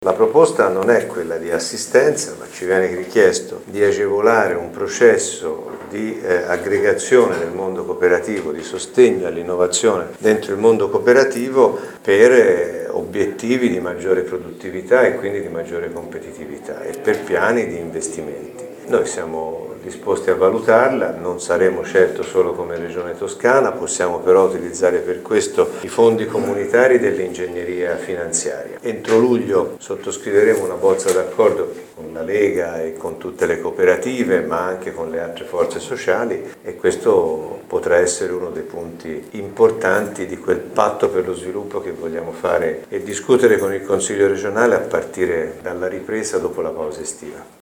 La proposta non è quella di assistenza, ma ci viene richiesto di agevolare un processo di aggregazione del mondo cooperativo, di sostegno all'innovazione dentro il mondo cooperativo per obiettivi di maggiore produttività e quindi di maggiore competitività e per piani di investimenti. Noi siamo disposti a valutarla, non saremo certo solo come Regione Toscana, possiamo però utilizzare per questo i fondi comunitari dell'ingegneria finanziaria. Entro luglio sottoscriveremo una bozza d'accordo con la Lega e con tutte le cooperative, ma anche con le altre forze sociali, e questo potrà essere uno dei punti importanti di quel patto per lo sviluppo che vogliamo fare e discutere con il Consiglio regionale a partire dalla ripresa dopo la pausa estiva.